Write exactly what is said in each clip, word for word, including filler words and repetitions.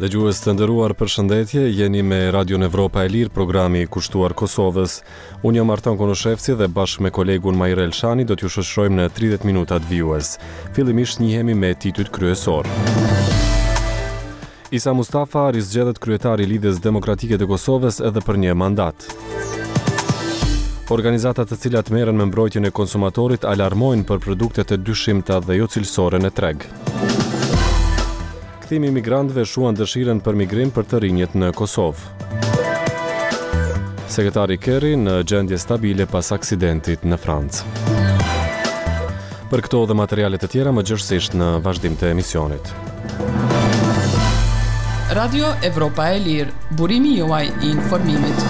Dëgjues të nderuar, përshëndetje, jeni me Radion Evropa e Lirë, programi i kushtuar Kosovës. Unë jam Artan Konoshevci dhe bashkë me kolegun Majrel Shani do t'ju shoqërojmë në tridhjetë minutat vijues. Fillimisht njihemi me titujt kryesor. Isa Mustafa rizgjedhet kryetari i Lidhjes Demokratike të Kosovës edhe për një mandat. Organizatat të cilat merren me mbrojtjen e konsumatorit alarmojnë për produktet e dyshimta dhe jo cilësore në treg. Kthimi i migrantëve shuan dëshirën për migrim për të rinjët në Kosovë. Sekretari Kerry në gjendje stabile pas aksidentit në Francë. Për këto dhe materiale të tjera më gjërësisht në vazhdim të emisionit. Radio Evropa e Lirë, burimi juaj i informimit.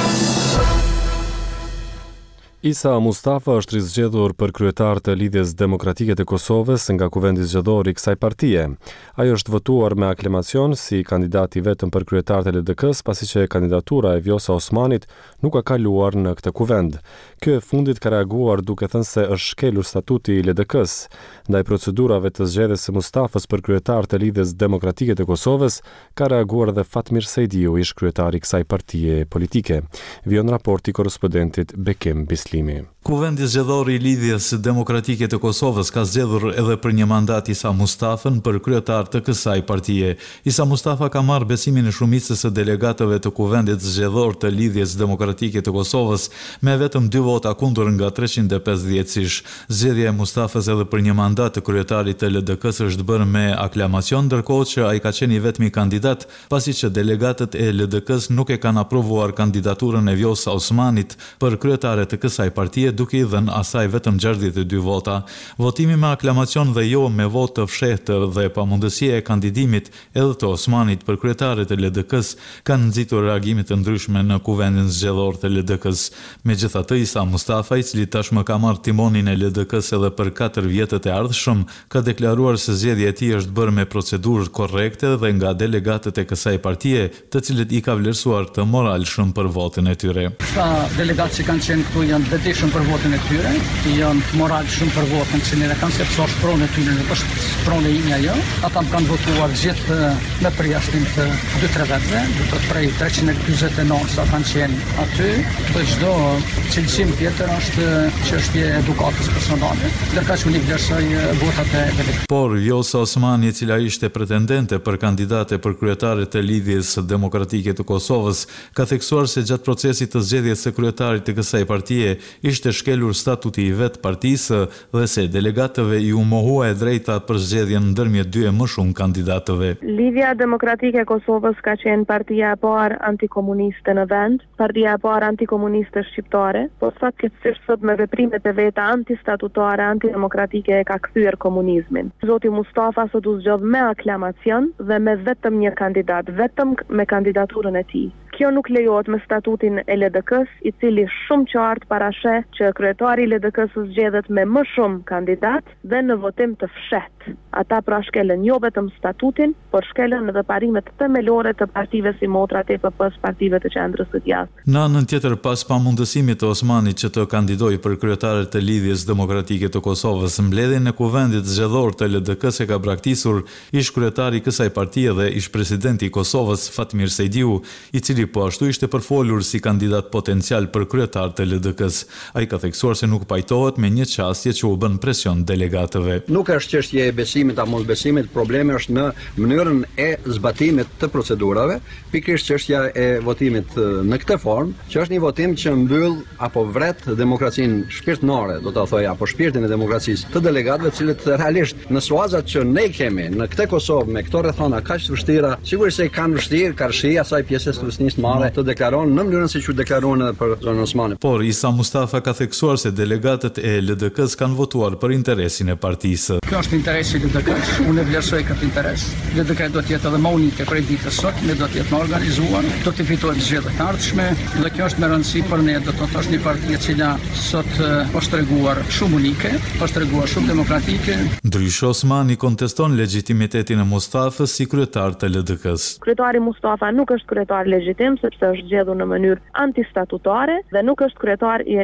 Isa Mustafa është rizgjedhur për kryetar të Lidhjes Demokratike të Kosovës nga kuvendi zgjedhor i kësaj partie. Ai është votuar me aklamacion si kandidat i vetëm për kryetar të L D K-s, pasi që kandidatura e Vjosa Osmanit nuk ka kaluar në këtë kuvend. Ky e fundit ka reaguar duke thënë se është shkelur statuti i L D K-s. Ndaj procedurave të zgjedhjes së Mustafës për kryetar të Lidhjes Demokratike të Kosovës, ka reaguar edhe Fatmir Sejdiu, ish kryetari i kësaj partie politike. Vjen raporti korrespondentit Bekim Bislimi. Kuvendi zgjedhor i Lidhjes Demokratike të Kosovës ka zgjedhur edhe për një mandat Isa Mustafën për kryetar të kësaj partie. Isa Mustafa ka marrë besimin e shumicës së delegatëve të kuvendit zgjedhor të Lidhjes Demokratike të Kosovës me vetëm dy vota kundër nga treqind e pesëdhjetë-ish. Zgjedhja e Mustafës edhe për një mandat të kryetarit të L D K-s është bërë me aklamacion, ndërkohë që ai ka qenë i vetmi kandidat, pasi që delegatët e L D K-s nuk e kanë aprovuar kandidaturën e Vjosa Osmanit për kryetare të kësaj partie, duke i dhënë asaj vetëm gjashtëdhjetë e dy vota. Votimi me aklamacion dhe jo me votë të fshehtë dhe pamundësia e kandidimit edhe të Osmanit për kryetare të L D K-s kanë nxitur reagime të ndryshme në kuvendin zgjedhor të L D K-s. Megjithatë, Isa Mustafa, i cili tashmë ka marrë timonin e L D K-s edhe për katër vjetët e ardhshëm, ka deklaruar se zgjedhja e tij është bërë me procedurë korrekte dhe nga delegatët e kësaj partie, të cilët i ka vlerësuar të moralshëm për votën e tyre. Ka delegatë që kanë qenë këtu janë vetëdijshëm për votën e tyre, janë moral shumë për votën që ne kanë, sepse është pronë e tyre, nuk është pronë e ime ajo. Ata kanë votuar gjithë me përjashtim të dy tre vetëve, do të prej treqind e njëzet e nëntë sa kanë qenë aty. Dhe çdo cilësim tjetër është çështje edukatës personale, ndërkaq unik vlerësoj votat e delegatëve. Por Vjosa Osmani, e cila ishte pretendente për kandidate për kryetare të Lidhjes Demokratike të Kosovës, ka theksuar se gjatë procesit të zgjedhjes së kryetarit të kësaj partie ishte shkelur statuti i vet partisë dhe se delegatëve i u mohua e drejta për zgjedhjen ndërmjet dy e më shumë kandidatëve. Lidhja Demokratike e Kosovës ka qenë partia e parë antikomuniste në vend, partia e parë antikomuniste shqiptare, por fatkeqësisht sot me veprimet e veta antistatutare, antidemokratike e ka kthyer komunizmin. Zoti Mustafa sot u zgjodh me aklamacion dhe me vetëm një kandidat, vetëm me kandidaturën e tij. Kjo nuk lejohet me statutin e L D K-s, i cili shumë qartë parasheh që kryetari i L D K-s zgjedhet me më shumë kandidat dhe në votim të fshehtë. Ata pra shkelën jo vetëm statutin, por shkelën edhe parimet themelore të partive si Motra, T P P-s, partive të qendrës së djathtë. Në anën tjetër, pas pamundësimit të Osmanit që të kandidojë për kryetare të Lidhjes Demokratike të Kosovës, mbledhjen e kuvendit zgjedhor të L D K-s e ka braktisur ish kryetari i kësaj partie dhe ish presidenti i Kosovës Fatmir Sejdiu, i cili po ashtu ishte përfolur si kandidat potencial për kryetar të L D K-s. Ai ka theksuar se nuk pajtohet me një çastje që u bën presion delegatëve. Nuk është çështje e besimit apo mosbesimit, problemi është në mënyrën e zbatimit të procedurave, pikërisht çështja e votimit në këtë formë, që është një votim që mbyll apo vret demokracinë shpirtënore, do ta thoj, apo shpirtin e demokracisë të delegatëve, të cilët realisht në suazat që ne kemi në këtë Kosovë me këto rrethana kaq të vështira, sigurisht se kanë vështirë karshi asaj pjesës të nisë marrë të deklaron në mënyrën si që deklaron edhe për zonën Osmanit. Por Isa Mustafa ka theksuar se delegatët e L D K-s kanë votuar për interesin e partisë. Kjo është interesi i L D K-s. Unë vlerësoj këtë interes. L D K do të jetë edhe më unike prej ditës sot, ne do të jetë më organizuar, do të fitojmë zgjedhjet e ardhshme dhe kjo është me rëndësi për ne, do të thotë është një parti e cila sot është treguar shumë unike, është treguar shumë demokratike. Ndryshe, Osmani konteston legitimitetin e Mustafës si kryetar të L D K-s. Kryetari Mustafa nuk është kryetar legjitim sepse është zgjedhur në mënyrë antistatutare dhe nuk është kryetar i elektoratit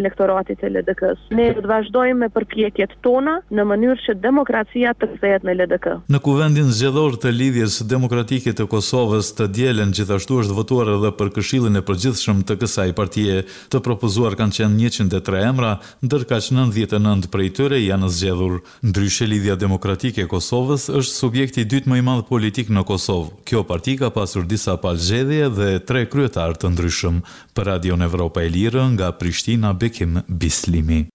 kandidatit e L D K-s. Ne do të vazhdojmë me përpjekjet tona në mënyrë që demokracia të kthehet në L D K. Në kuvendin zgjedhor të Lidhjes Demokratike të Kosovës të dielen gjithashtu është votuar edhe për Këshillin e Përgjithshëm të kësaj partie. Të propozuar kanë qenë njëqind e tre emra, ndërka që nëntëdhjetë e nëntë prej tyre janë zgjedhur. Ndryshe, Lidhja Demokratike e Kosovës është subjekti i dytë më i madh politik në Kosovë. Kjo parti ka pasur disa palëzgjedhje dhe tre kryetar të ndryshëm. Për Radion Evropa e Lirë, nga Prishtina, Bekim Bislimi.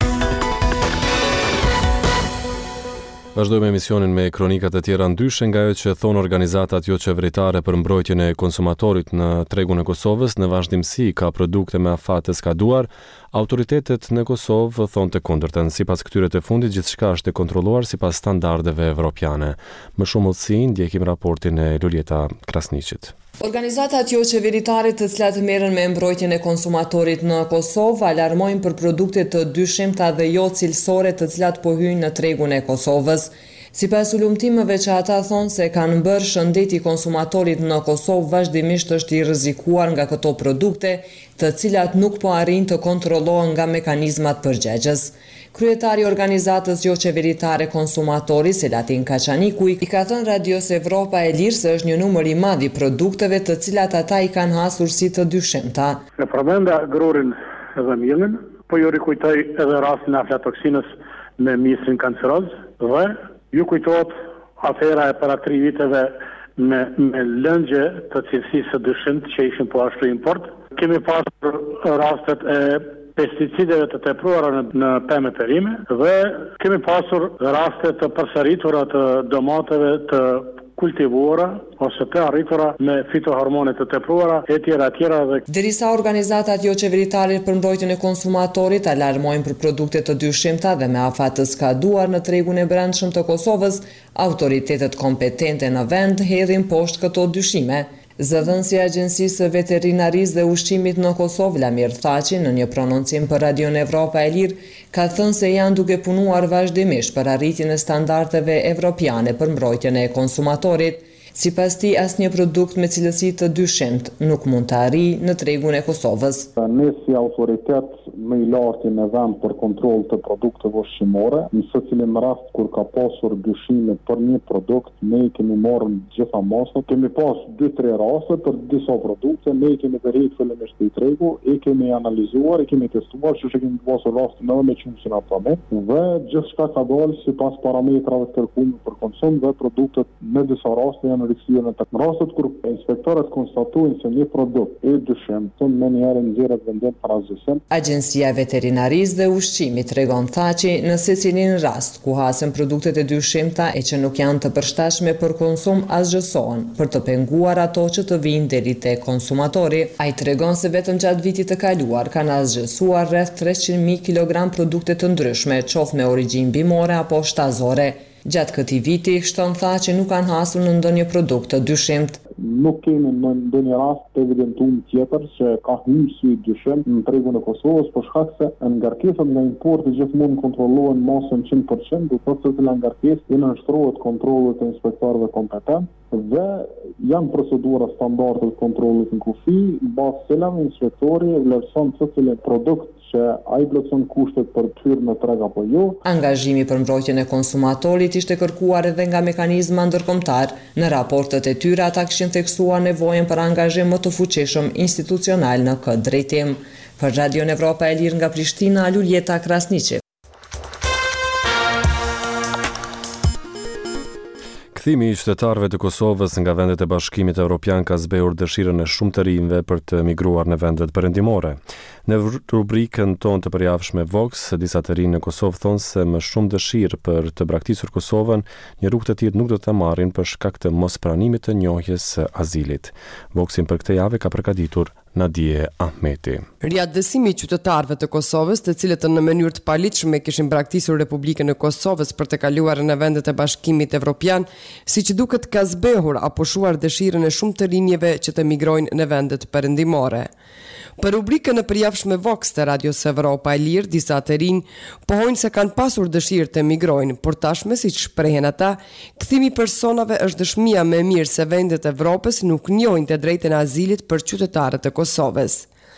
Vazhdojmë emisionin me kronikat e tjera ndryshe nga ajo që thonë organizatat jo qeveritare për mbrojtjen e konsumatorit në tregun e Kosovës. Në vazhdimsi ka produkte me afat të skaduar. Autoritetet në Kosovë thonë të kundërtën. Sipas këtyre të fundit, gjithçka është e kontrolluar sipas standardeve evropiane. Më shumë udhësi ndjekim raportin e Luljeta Krasniqit. Organizatat jo qeveritare të cilat merren me mbrojtjen e konsumatorit në Kosovë alarmojnë për produkte të dyshimta dhe jo cilësore të cilat po hyjnë në tregun e Kosovës. Sipas ulumtimeve që ata thonë se kanë bërë, shëndeti i konsumatorit në Kosovë vazhdimisht është i rrezikuar nga këto produkte, të cilat nuk po arrin të kontrollohen nga mekanizmat përgjegjës. Kryetari i organizatës jo qeveritare konsumatori, Selatin Kaçaniku, i ka thënë Radios Evropa e Lirë se është një numër i madh i produkteve të cilat ata i kanë hasur si të dyshimta. Në përmenda grorin edhe millin, po ju rikujtoj edhe rastin e aflatoksinës me misrin kanceroz dhe ju kujtohet afera e para tri viteve me, me lëngje të cilësisë së dyshimt që ishin po ashtu import. Kemi pasur rastet e pesticideve të tepruara në, në pemë perime dhe kemi pasur raste të përsëritura të domateve të kultivuara ose të arritura me fitohormone të tepruara e tjera e tjera dhe derisa organizatat jo qeveritare për mbrojtjen e konsumatorit alarmojnë për produkte të dyshimta dhe me afat të skaduar në tregun e brendshëm të Kosovës, autoritetet kompetente në vend hedhin poshtë këto dyshime. Zëdhënësi i Agjencisë së Veterinarisë dhe Ushqimit në Kosovë, Lamir Thaçi, në një prononcim për Radion Evropa e Lirë, ka thënë se janë duke punuar vazhdimisht për arritjen e standardeve evropiane për mbrojtjen e konsumatorit. Sipas tij, asnjë produkt me cilësi të dyshimt nuk mund të arrijë në tregun e Kosovës. Ne si autoritet më i lartë në vend për kontroll të produkteve ushqimore, në secilin rast kur ka pasur dyshime për një produkt, ne i kemi marrë gjitha masat. Kemi pas dy tre raste për disa produkte, ne i kemi vëritur fillimisht i tregu, i kemi analizuar, i kemi testuar, që kemi pasur raste në me qumsin apo dhe gjithçka ka dalë sipas parametrave të kërkuar për konsum dhe produktet në disa raste janë rikthyer në tek rastet kur inspektorët konstatojnë se një produkt e dyshimtë me njëherë nxjerrët vendim para zësim. Agjencia Veterinarisë dhe Ushqimit tregon Thaçi në secilin rast ku hasen produktet e dyshimta e që nuk janë të përshtatshme për konsum asgjësohen për të penguar ato që të vinë deri tek konsumatori. Ai tregon se vetëm gjatë vitit të kaluar kanë asgjësuar rreth treqind mijë kilogram produkte të ndryshme, qoftë me origjinë bimore apo shtazore. Gjatë këtij viti, shton Thaçi nuk kanë hasur në ndonjë produkt të dyshimt. Nuk kemi në ndonjë rast të evidentuar tjetër që ka hyrë sy dyshim në tregun e Kosovës, por shkak se ngarkesat nga importi gjithmonë kontrollohen masën njëqind përqind, do thotë se la ngarkesë i nënshtrohet kontrollit të inspektorëve kompetent dhe janë procedura standarde të kontrollit në kufi, bazë të cilave inspektori vlerëson se cilë produkt që ai plotson kushtet për të hyrë në treg apo jo. Angazhimi për mbrojtjen e konsumatorit ishte kërkuar edhe nga mekanizma ndërkombëtar. Në raportet e tyre ata kishin theksuar nevojën për angazhim më të fuqishëm institucional në këtë drejtim. Për Radion Evropa e Lirë nga Prishtina, Luljeta Krasniqi. Kthimi i qytetarëve të Kosovës nga vendet e Bashkimit Evropian ka zbehur dëshirën e shumë të rinjve për të migruar në vendet perëndimore. Në rubrikën tonë të përjavshme Vox, disa të rinj në Kosovë thonë se më shumë dëshirë për të braktisur Kosovën, një rrugë të tillë nuk do ta marrin për shkak të mospranimit të njohjes së azilit. Voxin për këtë javë ka përgatitur Nadie Ahmeti. Riadësimi i qytetarëve të Kosovës, të cilët në mënyrë të paligjshme kishin braktisur Republikën e Kosovës për të kaluar në vendet e Bashkimit Evropian, siç duket ka zbehur apo shuar dëshirën e shumë të rinjve që të migrojnë në vendet perëndimore. Për rubrikën e përjavshme Vox të Radios Evropa e Lirë, disa të rinj pohojnë se kanë pasur dëshirë të migrojnë, por tashme, siç shprehen ata, kthimi i personave është dëshmia më e mirë se vendet e Evropës nuk njohin të drejtën e azilit për qytetarët e Kosovës.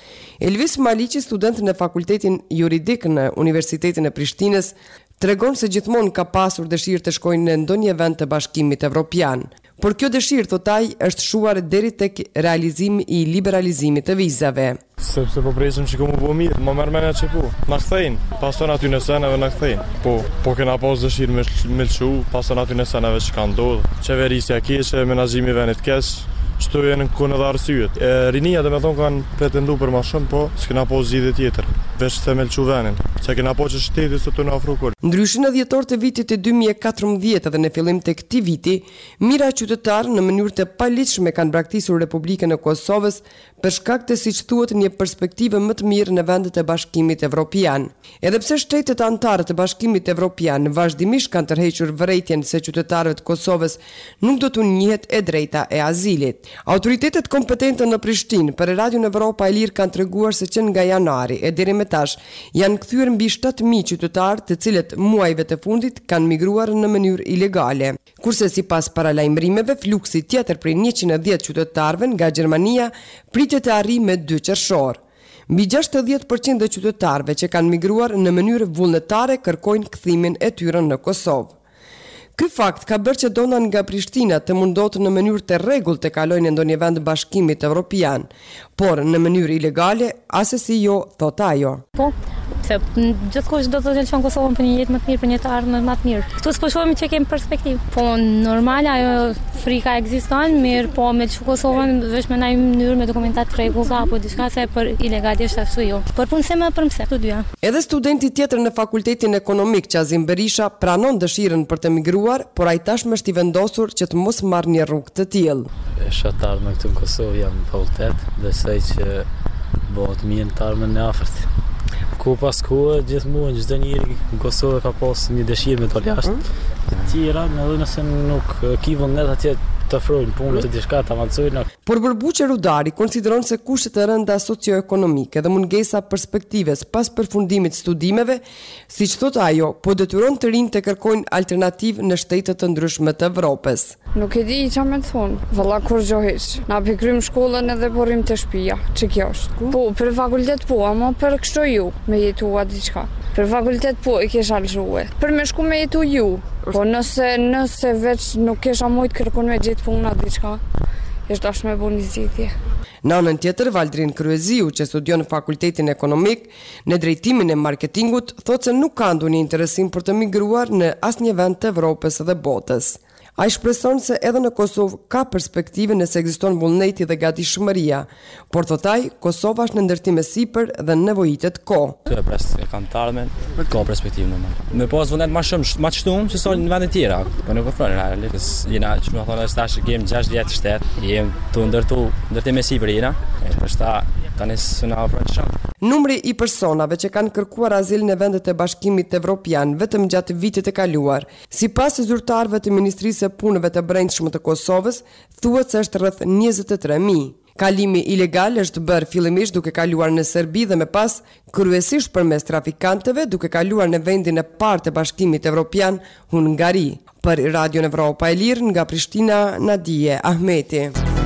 Elvis Maliqi, student në Fakultetin Juridik në Universitetin e Prishtinës, tregon se gjithmonë ka pasur dëshirë të shkojnë në ndonjë vend të Bashkimit Evropian. Por kjo dëshirë, thot ai, është shuar deri tek realizimi i liberalizimit të vizave. Sepse po presim që ku më po mirë, më mërë menja që po. Na kthejnë, pason aty në seneve na kthejnë. Po, po kena pas dëshirë me, me lëshu, pason aty në seneve që ka ndodhë. Qeverisja keqe, menaxhimi venit keq, çto janë në kone dhe arsyet. E, rinia dhe me thonë kanë pretendu për ma shumë, po s'kena po zgjidhje tjetër, veç se me lëshu venin, se kena po që shteti së të në afru kërë. Ndryshe në dhjetor të vitit të dy mijë e katërmbëdhjetë dhe në fillim të këtij viti, mira qytetarë në mënyrë të paligjshme kanë braktisur Republikën e Kosovës për shkak të, siç thuhet, një perspektive më të mirë në vendet e Bashkimit Evropian. Edhe pse shtetet anëtare të Bashkimit Evropian vazhdimisht kanë tërhequr vërejtjen se qytetarëve të Kosovës nuk do t'u njihet e drejta e azilit. Autoritetet kompetente në Prishtinë për Radion Evropa e Lirë kanë treguar se që nga janari e deri më tash janë kthyer mbi shtatë mijë qytetarë, të cilët muajve të fundit kanë migruar në mënyrë ilegale. Kurse sipas paralajmërimeve, fluksi tjetër prej njëqind e dhjetë qytetarëve nga Gjermania pritet të arrijë me dy qershor. Mbi gjashtëdhjetë përqind e qytetarëve që kanë migruar në mënyrë vullnetare kërkojnë kthimin e tyre në Kosovë. Ky fakt ka bërë që dona nga Prishtina të mundohet në mënyrë të rregullt të kalojnë në ndonjë vend Bashkimit Evropian, por në mënyrë ilegale, asesi jo, thot ajo. Po, se gjithkush do të lëshon Kosovën për një jetë më të mirë, për një të ardhmë më të mirë. Këtu s'po shohim që kemi perspektivë. Po normal ajo frika ekziston, mirë, po me lëshu Kosovën vetëm në një mënyrë me dokumentat të rregullta apo diçka, se për ilegalisht ashtu jo. Por punësim edhe për mëse, këto dyja. Edhe studenti tjetër në Fakultetin Ekonomik, Qazim Berisha, pranon dëshirën për të migruar, por ai tashmë është i vendosur që të mos marrë një rrugë të tillë. Është ardhmë këtu në Kosovë, jam në fakultet, besoj që bëhet mirë të ardhmë në afërt. Ku pas ku gjithmonë çdo njeri në Kosovë ka pas një dëshirë me të jashtë. Të tjera, edhe nëse nuk ki vullnet atje të ofrojnë punë të diçka të avancojnë. Por Bërbuqe Rudari konsideron se kushtet e rënda socioekonomike dhe mungesa perspektives pas përfundimit studimeve, siç thot ajo, po detyron të rinjtë të kërkojnë alternativë në shtete të ndryshme të Evropës. Nuk e di çfarë më thonë, valla kur gjohish. Na pikrym shkollën edhe porrim të shtëpia. Ç'e kjo është? Po, për fakultet po, ama për kështu ju me jetua diçka. Për fakultet po e kisha lëshue. Për me shku me jetu ju. Po nëse nëse veç nuk kisha mujt kërkon me gjetë puna diçka, është dash me bën një zgjidhje. Në anën tjetër, Valdrin Kryeziu, që studion në Fakultetin Ekonomik në drejtimin e marketingut, thotë se nuk ka ndonjë interesim për të migruar në asnjë vend të Evropës dhe botës. Ai shpreson se edhe në Kosovë ka perspektive nëse ekziston vullneti dhe gatishmëria, por thot ai, Kosova është në ndërtim e sipër dhe nevojitet kohë. Kjo pres e kanë të ardhmen, ka perspektivë normal. Me pas vullnet më shumë, më të shtuar se sa në vende të tjera, po nuk ofron realisht. Jena, që më thonë, tash kem gjashtë vjet shtet, jem tu ndërtu ndërtim e sipër jena, e përsta tani s'na ofron shumë. Numri i personave që kanë kërkuar azil në vendet e Bashkimit Evropian vetëm gjatë vitit të kaluar, sipas zyrtarëve të Ministrisë së Punëve të Brendshme të Kosovës, thuhet se është rreth njëzet e tre mijë. Kalimi ilegal është bërë fillimisht duke kaluar në Serbi dhe më pas kryesisht përmes trafikantëve duke kaluar në vendin e parë të Bashkimit Evropian, Hungari. Për Radion Evropa e Lirë nga Prishtina, Nadije Ahmeti.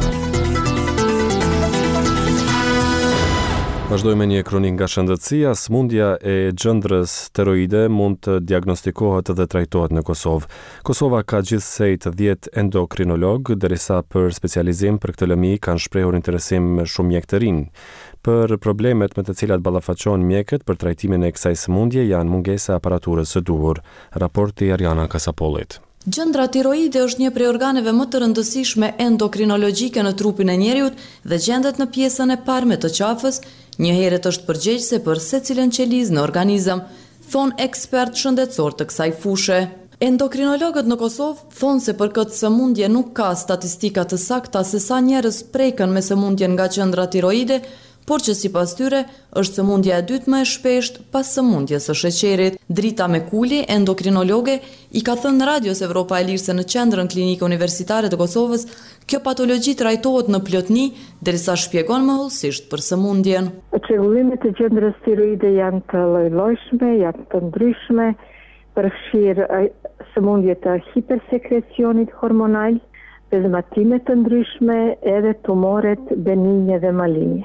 Vazhdojmë me një kronik nga shëndetësia. Sëmundja e gjëndrës steroide mund të diagnostikohet dhe trajtohet në Kosovë. Kosova ka gjithsej të dhjetë endokrinolog, derisa për specializim për këtë lëmi kanë shprehur interesim shumë mjek të rinj. Për problemet me të cilat ballafaqohen mjekët për trajtimin e kësaj sëmundje janë mungesa e aparaturës së duhur. Raporti Ariana Kasapollit. Gjëndra tiroide është një prej organeve më të rëndësishme endokrinologjike në trupin e njeriut dhe gjendet në pjesën e parme të qafës, një herët është përgjegjëse për secilën qelizë në organizëm, thonë ekspert shëndetësor të kësaj fushe. Endokrinologët në Kosovë thonë se për këtë sëmundje nuk ka statistika të sakta se sa njerëz preken me sëmundjen nga gjëndra tiroide, por që sipas tyre është sëmundja e dytë më e shpeshtë pas sëmundjes së sheqerit. Drita Mekuli, endokrinologe, i ka thënë në Radios Evropa e Lirë se në qendrën klinike universitare të Kosovës, kjo patologji trajtohet në plotni, derisa shpjegon më hollësisht për sëmundjen. Çrregullimet e gjendrës tiroide janë të lloj-llojshme, janë të ndryshme, përfshirë sëmundje të hipersekrecionit hormonal, pezmatime të ndryshme edhe tumoret benigne dhe maligne.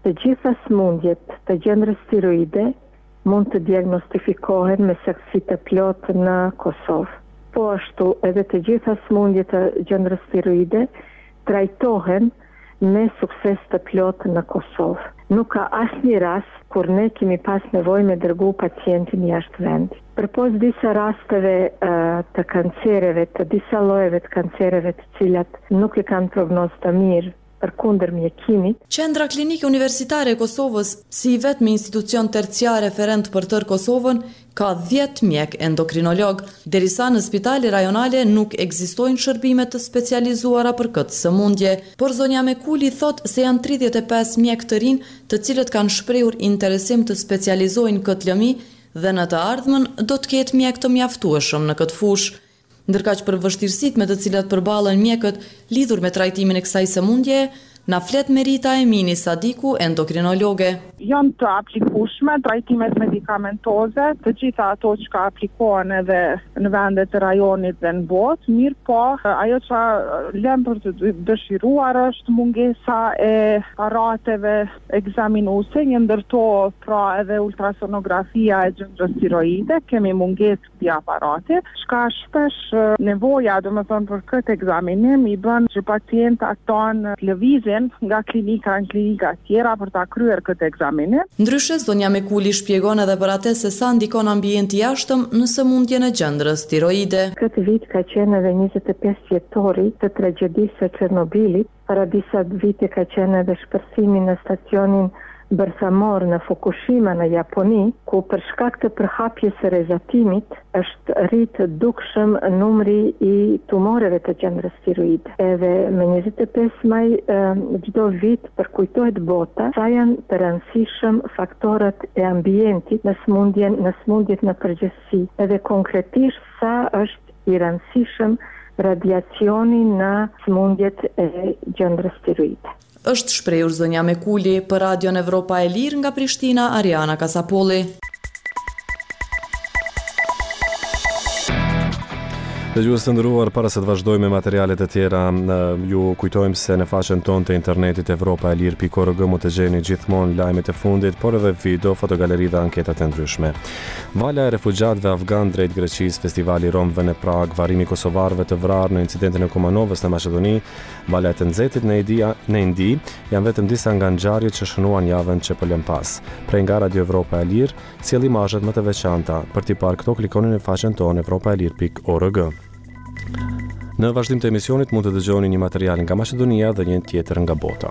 Të gjitha smundjet të gjendrës tiroide mund të diagnostifikohen me saktësi të plotë në Kosovë. Po ashtu edhe të gjitha smundjet të gjendrës tiroide trajtohen me sukses të plotë në Kosovë. Nuk ka asnjë rast kur ne kemi pas nevojë me dërgu pacientin jashtë vendit. Përpos disa rasteve uh, të kancereve, të disa llojeve të kancereve të cilat nuk e kanë prognozë të mirë përkundër mjekimit. Qendra Klinike Universitare e Kosovës, si i vetmi institucion terciar referent për tërë Kosovën, ka dhjetë mjek endokrinolog, derisa në spitale rajonale nuk ekzistojnë shërbime të specializuara për këtë sëmundje. Por zonja Mekuli thot se janë tridhjetë e pesë mjek të rinj, të cilët kanë shprehur interesim të specializojnë këtë lëmi dhe në të ardhmen do të ketë mjek të mjaftueshëm në këtë fushë. Ndërkaq për vështirësitë me të cilat përballen mjekët lidhur me trajtimin e kësaj sëmundje, na flet Merita Emini Sadiku, endokrinologe. Janë të aplikueshme trajtimet medikamentoze, të gjitha ato që ka aplikohen edhe në vendet e rajonit dhe në botë, mirë po, ajo që lem për të dëshiruar është mungesa e aparateve egzaminuese, një ndërto pra edhe ultrasonografia e gjendrës tiroide, kemi mungesë këtij aparati, shka shpesh nevoja, do të thonë për këtë egzaminim i bën që pacientat tonë lëvizin nga klinika në klinika tjera për ta kryer këtë egzaminim. Ndryshe, zonja Mekuli shpjegon edhe për atë se sa ndikon ambienti jashtëm në sëmundjen e gjendrës tiroide. Këtë vit ka qenë edhe njëzet e pesë vjetori të tragjedisë së Çernobilit. Para disa vite ka qenë edhe shpërsimi në stacionin bërthamor në Fukushima në Japoni, ku për shkak të përhapjes së rrezatimit është rritë dukshëm numri i tumoreve të gjendrës tiroide. Edhe me njëzet e pesë maj çdo vit përkujtohet bota sa janë të rëndësishëm faktorët e ambientit në smundjen në smundjet në përgjithësi. Edhe konkretisht sa është i rëndësishëm radiacioni në smundjet e gjendrës tiroide. Është shprehur zonja Mekuli për Radion Evropa e Lirë nga Prishtina, Ariana Kasapolli. Dëgjues të nderuar, para se të vazhdojmë me materialet e tjera, ju kujtojmë se në faqen tonë të internetit evropa e lirë pikë org mund të gjeni gjithmonë lajmet e fundit, por edhe video, fotogaleri dhe anketat e ndryshme. Vala e refugjatëve afgan drejt Greqisë, festivali romëve në Prag, varrimi kosovarëve të vrarë në incidentin e Kumanovës në Maqedoni, vala e të nxehtit në Indi, në Indi, janë vetëm disa nga ngjarjet që shënuan javën që po lëm pas. Prej nga Radio Evropa e Lirë, sjell imazhet më të veçanta. Për t'i parë këto, klikoni në faqen tonë evropa e lirë pikë org. Në vazhdim të emisionit mund të dëgjoni një material nga Maqedonia dhe një tjetër nga bota.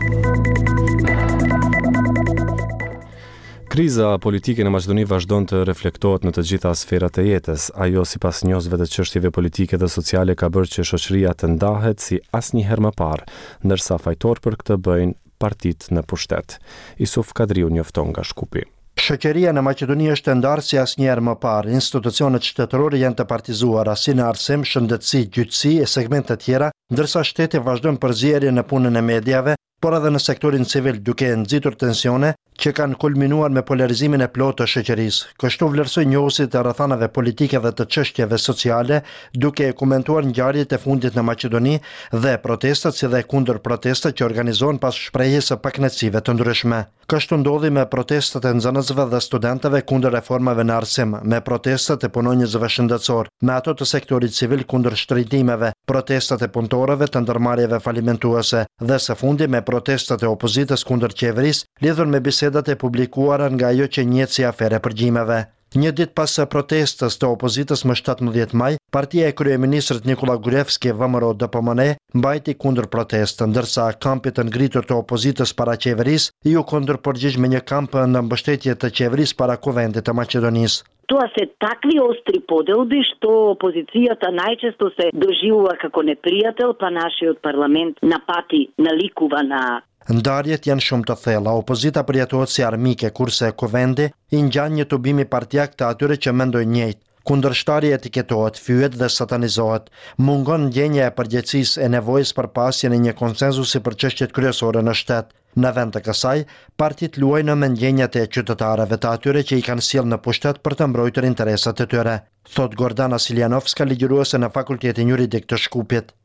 Kriza politike në Maqedoni vazhdon të reflektohet në të gjitha sferat e jetës. Ajo, sipas njohësve të çështjeve politike dhe sociale, ka bërë që shoqëria të ndahet si asnjëherë më parë, ndërsa fajtor për këtë bëjnë partitë në pushtet. Isuf Kadriu njofton nga Shkupi. Shoqëria në Maqedoni është e ndarë si asnjëherë më parë. Institucionet shtetërore janë të partizuara si në arsim, shëndetësi, gjyqësi e segmente të tjera, ndërsa shteti vazhdon përzierje në punën e mediave, por edhe në sektorin civil, duke nxitur tensione që kanë kulminuar me polarizimin e plotë të shoqërisë. Kështu vlerësoi njohësit e rrethanave politike dhe të çështjeve sociale, duke komentuar ngjarjet e fundit në Maqedoni dhe protestat si dhe kundër protestat që organizohen pas shprehjes së pakënaqësive të ndryshme. Kështu ndodhi me protestat e nxënësve dhe studentëve kundër reformave në arsim, me protestat e punonjësve shëndetësor, me ato të sektorit civil kundër shtrëngimeve, protestat e punëtorëve të ndërmarrjeve falimentuese dhe së fundi me protestat e opozitës kundër qeverisë lidhur me bisedat e publikuara nga ajo që njihet si afere përgjimeve. Një ditë pas së protestës të opozitës më shtatëmbëdhjetë maj, partia e kryeministrit Nikola Gruevski V M R O D P M N mbajti kundër protestë, ndërsa kampi të ngritur të opozitës para qeverisë ju kundërpërgjigj me një kamp në mbështetje të qeverisë para kuvendit të Maqedonisë. Тоа се такви остри поделби што опозицијата најчесто се доживува како непријател, па нашиот парламент напати наликува на. Ndarjet janë shumë të thella, opozita përjetohet si armike, kurse kuvendi i ngjan një tubimi partijak të atyre që mendojnë njëjtë. Kundërshtarja etiketohet, fyet dhe satanizohet. Mungon ndjenja e përgjegjësisë e nevojës për pasjen e një konsenzusi për çështjet kryesore në shtet. Në vend të kësaj, partit luajnë me ndjenjat e qytetarëve të atyre që i kanë sjellë në pushtet për të mbrojtur interesat e tyre, thot Gordana Siljanovska, ligjëruese në Fakultetin Juridik të Shkupit.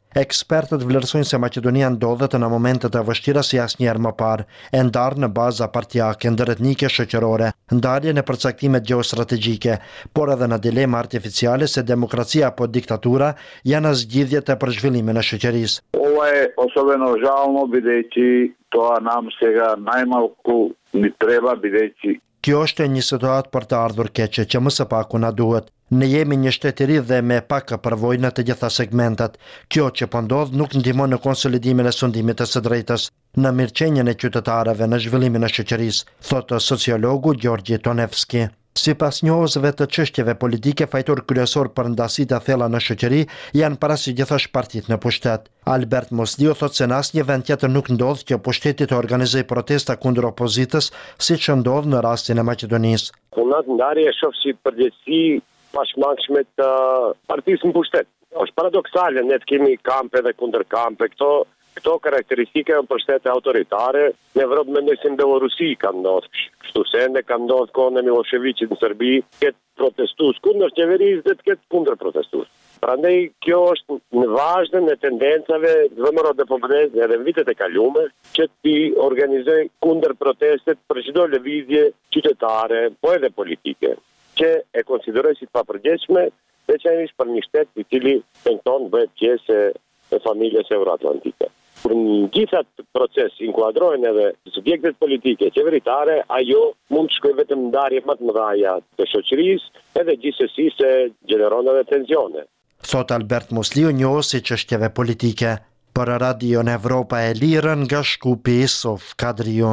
Ekspertët vlerësojnë se Maqedonia ndodhet në momente të vështira si asnjëherë më parë, e ndarë në baza partijake, ndërretnike shoqërore, ndarje në përcaktime gjeostrategjike, por edhe në dilema artificiale se demokracia apo diktatura janë zgjidhjet e për zhvillimin e shoqërisë. Ovo je особено žalno bideći to nam сега najmalku ni treba bideći. Kjo është një situatë për të ardhur keqe që më së paku na duhet. Ne jemi një shtetë i ri dhe me pak përvojë në të gjitha segmentet. Kjo që po ndodh nuk ndihmon në konsolidimin e sundimit të së drejtës, në mirëqenien e qytetarëve, në zhvillimin e shoqërisë, thotë sociologu Gjorgji Tonevski. Sipas njohësve të çështjeve politike, fajtor kryesor për ndasitë e thella në shoqëri janë parasysh partitë në pushtet. Albert Mosliu thotë se në asnjë vend tjetër nuk ndodh që pushteti të organizojë protesta kundër opozitës, siç ndodh në rastin e Maqedonisë. Punat ndarje e shoh si përgjegjësi pashmangshme të partisë në pushtet. Është paradoksale, ne kemi kampe dhe kundër kampe, këto Këto karakteristike janë për shtete autoritare, në Evropë mendoj se në Belorusi ka ndodhur. Kështu se ende ka ndodhur kohën e Miloševićit në Serbi, ketë protestues kundër qeverisë dhe të ketë kundër protestues. Prandaj kjo është në vazhdën e tendencave vëmëro dhe populez edhe në vitet e kalume që ti organizoj kundër protestet për çdo lëvizje qytetare, po edhe politike, që e konsideroj si të papërgjeshme, veçanërisht për një shtet i cili tenton bëhet pjesë e familjes euroatlantike. Për në gjithat proces inkuadrojnë edhe subjektet politike, qeveritare, ajo mund të shkojë vetëm ndarje më të mëdha të shoqërisë, edhe gjithsesi se gjeneron edhe tensione. Thot Albert Mosliu, njohës i çështjeve politike. Për Radion Evropa e Lirë nga Shkupi, Sof Kadriu.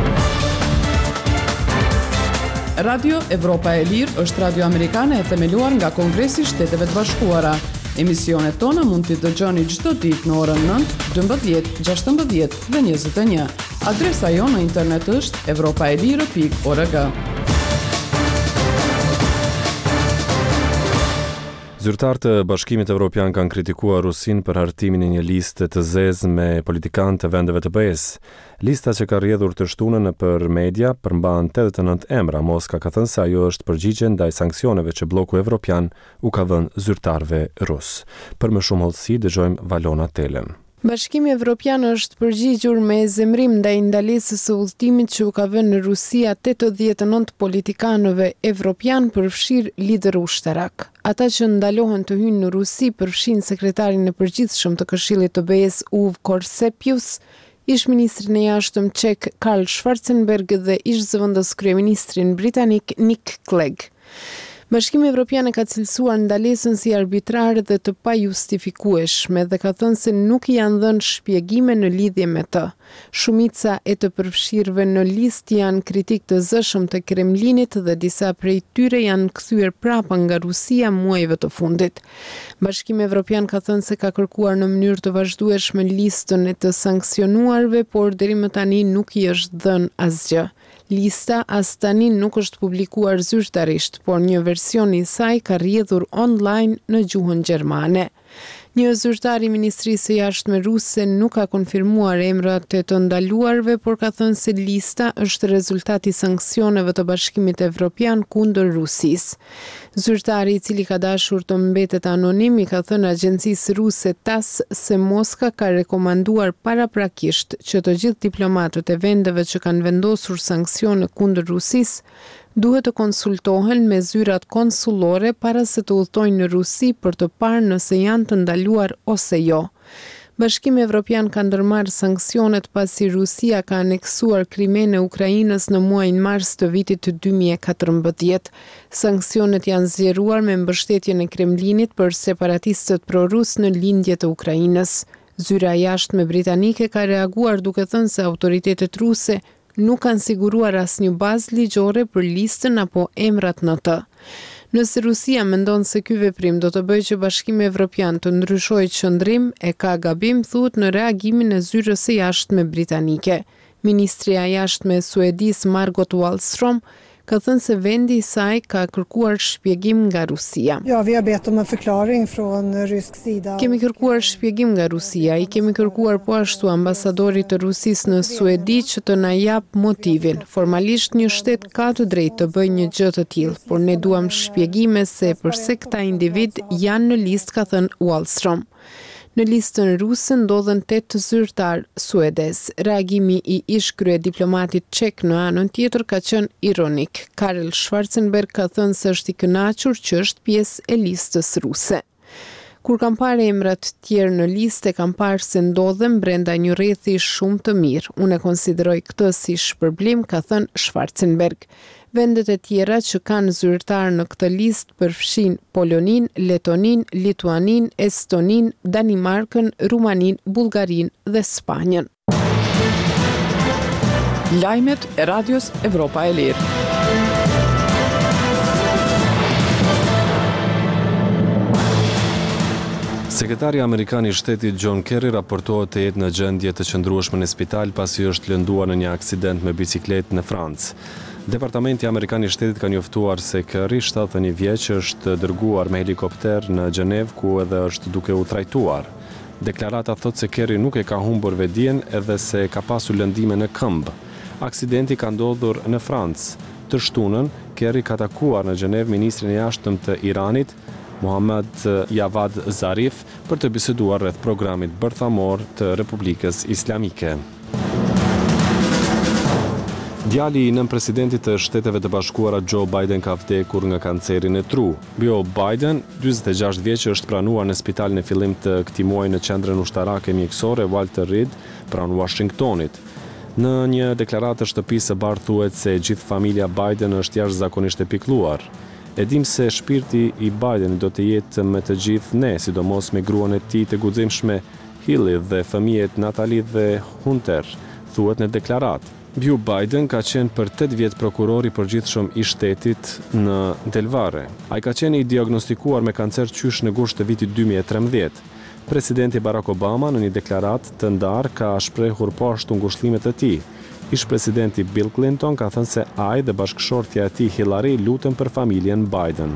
Radio Evropa e Lirë është radio amerikane e themeluar nga Kongresi i Shteteve të Bashkuara. Emisionet tona mund t'i dëgjoni çdo ditë në orën nëntë, dymbëdhjetë, gjashtëmbëdhjetë dhe njëzet e një. Adresa jo në internet është evropaelire pikë org. Zyrtarët e Bashkimit Evropian kanë kritikuar Rusinë për hartimin e një liste të zezë me politikanë të vendeve të B E-s. Lista që ka rrjedhur të shtunën për media përmban tetëdhjetë e nëntë emra. Moska ka thënë se ajo është përgjigje ndaj sanksioneve që bloku evropian u ka dhënë zyrtarëve rus. Për më shumë hollësi dëgjojmë Valona Telem. Bashkimi Evropian është përgjigjur me zemrim ndaj ndalesës së udhëtimit që u ka vënë në Rusia tetëdhjetë e nëntë politikanëve evropian përfshir lider ushtarak. Ata që ndalohen të hyjnë në Rusi përfshin sekretarin e përgjithshëm të Këshillit të B E-s Uv Korsepius, ish ministrin e jashtëm çek Karl Schwarzenberg dhe ish zëvendës kryeministrin britanik Nick Clegg. Bashkimi Evropian e ka cilësuar ndalesën si arbitrare dhe të pajustifikueshme dhe ka thënë se nuk i janë dhënë shpjegime në lidhje me të. Shumica e të përfshirëve në listë janë kritik të zëshëm të Kremlinit dhe disa prej tyre janë kthyer prapë nga Rusia muajve të fundit. Bashkimi Evropian ka thënë se ka kërkuar në mënyrë të vazhdueshme listën e të sanksionuarve, por deri më tani nuk i është dhënë asgjë. Lista as tani nuk është publikuar zyrtarisht, por një version i saj ka rrjedhur online në gjuhën gjermane. Një zyrtar i Ministrisë së Jashtme ruse nuk ka konfirmuar emrat e të ndaluarve, por ka thënë se lista është rezultati i sanksioneve të Bashkimit Evropian kundër Rusisë. Zyrtari i cili ka dashur të mbetet anonim i ka thënë agjencisë ruse TASS se Moska ka rekomanduar paraprakisht që të gjithë diplomatët e vendeve që kanë vendosur sanksione kundër Rusisë duhet të konsultohen me zyrat konsullore para se të udhtojnë në Rusi për të parë nëse janë të ndaluar ose jo. Bashkimi Evropian ka ndërmarrë sanksionet pasi Rusia ka aneksuar Krimen e Ukrainës në muajin mars të vitit të dy mijë e katërmbëdhjetë. Sanksionet janë zgjeruar me mbështetjen e Kremlinit për separatistët prorus në lindje të Ukrainës. Zyra e jashtme britanike ka reaguar duke thënë se autoritetet ruse nuk kanë siguruar asnjë bazë ligjore për listën apo emrat në të. Nëse Rusia mendon se ky veprim do të bëjë që Bashkimi Evropian të ndryshojë qëndrim, e ka gabim, thuhet në reagimin e zyrës së jashtme britanike. Ministria e jashtme e Suedis Margot Wallström ka thënë se vendi i saj ka kërkuar shpjegim nga Rusia. Ja, vi har bett om en förklaring från rysk sida. Kemi kërkuar shpjegim nga Rusia, i kemi kërkuar po ashtu ambasadorit të Rusisë në Suedi që të na jap motivin. Formalisht një shtet ka të drejtë të bëjë një gjë të tillë, por ne duam shpjegime se pse këta individ janë në listë, ka thënë Wallström. Në listën ruse ndodhen tetë zyrtar suedez. Reagimi i ish krye diplomatit çek në anën tjetër ka qenë ironik. Karel Schwarzenberg ka thënë se është i kënaqur që është pjesë e listës ruse. Kur kam parë emrat tjerë në listë, kam parë se ndodhen brenda një rrethi shumë të mirë. Unë e konsideroj këtë si shpërblim, ka thënë Schwarzenberg. Vendet e tjera që kanë zyrtar në këtë listë përfshin Polonin, Letonin, Lituanin, Estonin, Danimarkën, Rumanin, Bullgarin dhe Spanjën. Lajmet e Radios Evropa e Lirë. Sekretari Amerikan i Shtetit John Kerry raportohet të jetë në gjendje të qëndrueshme në spital pasi është lënduar në një aksident me bicikletë në Francë. Departamenti Amerikan i Shtetit ka njoftuar se Kerry, shtatëdhjetë e një vjeç, është dërguar me helikopter në Gjenevë ku edhe është duke u trajtuar. Deklarata thotë se Kerry nuk e ka humbur vetdijen edhe se ka pasur lëndime në këmbë. Aksidenti ka ndodhur në Francë. Të shtunën, Kerry ka takuar në Gjenevë ministrin e jashtëm të Iranit, Mohammad Javad Zarif, për të biseduar rreth programit bërthamor të Republikës Islamike. Djali i nënpresidentit të Shteteve të Bashkuara Joe Biden ka vdekur nga kancerin e tru. Joe Biden, dyzet e gjashtë vjeç, është pranuar në spital në fillim të këtij muaji në qendrën ushtarake mjekësore Walter Reed pranë Washingtonit. Në një deklaratë të shtëpisë së bardhë thuhet se gjithë familja Biden është jashtëzakonisht e pikëlluar. E dim se shpirti i Biden do të jetë me të gjithë ne, sidomos me gruan e tij të guximshme Hilly dhe fëmijët Natalie dhe Hunter, thuhet në deklaratë. Joe Biden ka qenë për tetë vjet prokuror i përgjithshëm i shtetit në Delaware. Ai ka qenë i diagnostikuar me kancer qysh në gusht të vitit dy mijë e tremëdhjetë. Presidenti Barack Obama në një deklaratë të ndarë ka shprehur po ashtu ngushëllimet e tij. Ish presidenti Bill Clinton ka thënë se ai dhe bashkëshortja e tij Hillary lutën për familjen Biden.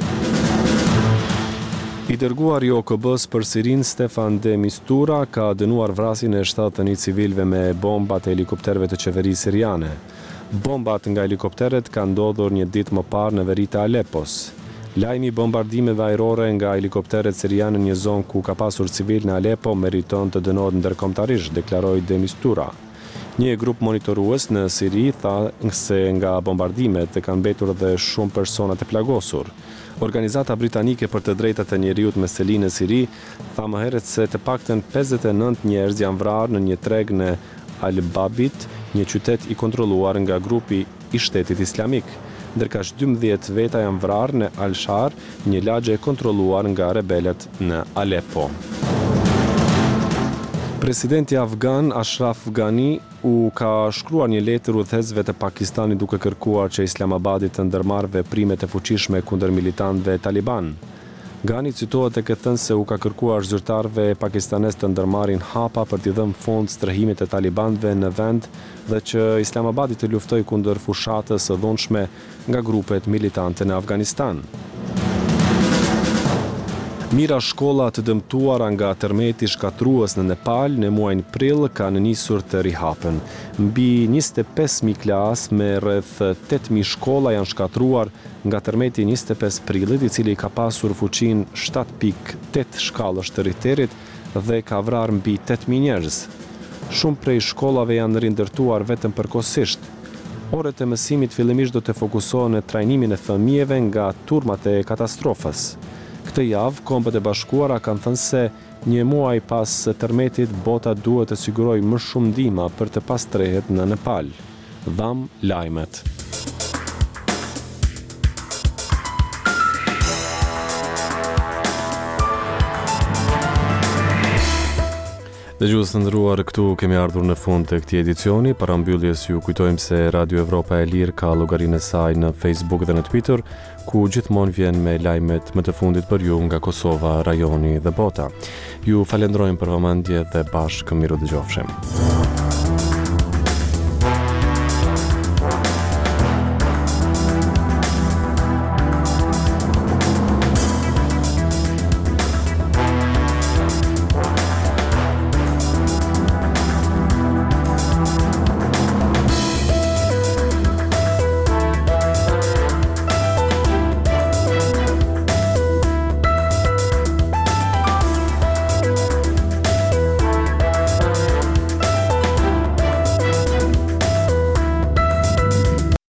I dërguar i O K B-s për Sirin Stefan de Mistura ka dënuar vrasjen e shtatëdhjetë e një civilëve me bombat e helikopterëve të qeverisë siriane. Bombat nga helikopteret kanë ndodhur një ditë më parë në veri të Aleppos. Lajmi i bombardimeve ajrore nga helikopteret siriane në një zonë ku ka pasur civil në Aleppo meriton të dënohet ndërkombëtarisht, deklaroi de Mistura. Një grup monitorues në Siri tha se nga bombardimet kanë mbetur dhe shumë persona të plagosur. Organizata britanike për të drejtat e njeriut me seli në Siri tha më herët se të paktën pesëdhjetë e nëntë njerëz janë vrarë në një treg në Al-Babit, një qytet i kontrolluar nga grupi i Shtetit Islamik, ndërka dymbëdhjetë veta janë vrarë në Al-Shar, një lagje e kontrolluar nga rebelët në Aleppo. Presidenti afgan Ashraf Ghani u ka shkruar një letër udhëhecësve të Pakistanit duke kërkuar që Islamabadi të ndërmarrë veprimet e fuqishme kundër militantëve taliban. Ghani citohet e këtë thënë se u ka kërkuar zyrtarëve pakistanes të ndërmarrin hapa për t'i dhënë fond strehimit të talibanëve në vend dhe që Islamabadi të luftoj kundër fushatës së dhunshme nga grupet militante në Afganistan. Mira shkolla të dëmtuara nga tërmeti shkatrues në Nepal në muajin prill kanë nisur të rihapen. Mbi njëzet e pesë mijë klasë me rreth tetë mijë shkolla janë shkatruar nga tërmeti njëzet e pesë prillit, i cili ka pasur fuqinë shtatë pikë tetë shkallësh të Richterit dhe ka vrarë mbi tetë mijë njerëz. Shumë prej shkollave janë rindërtuar vetëm përkohësisht. Orët e mësimit fillimisht do të fokusohen në trajnimin e fëmijëve nga turmat e katastrofës. Këtë javë, Kombët e Bashkuara kanë thënë se një muaj pas tërmetit, bota duhet të sigurojë më shumë ndihmë për të pastrehet në Nepal. Dham lajmet. Dëgjues të nderuar, këtu kemi ardhur në fund të këtij edicioni. Para mbylljes ju kujtojmë se Radio Evropa e Lirë ka llogarinë e saj në Facebook dhe në Twitter, ku gjithmonë vjen me lajmet më të fundit për ju nga Kosova, rajoni dhe bota. Ju falenderojmë për vëmendje dhe bashkë miru dëgjofshim.